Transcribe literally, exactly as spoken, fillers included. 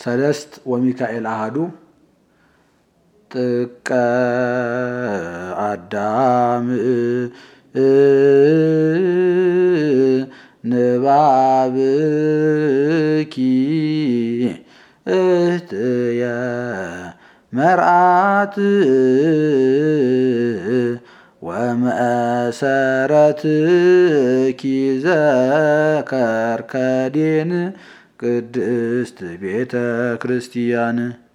ሰለስት ወሚካኤል አሃዱ ጥቀ አዳም ንባብኪ እህትየ መርዓት ወመእሰረትኪ ዘከርከዴን ቅድስት ቤተ ክርስቲያን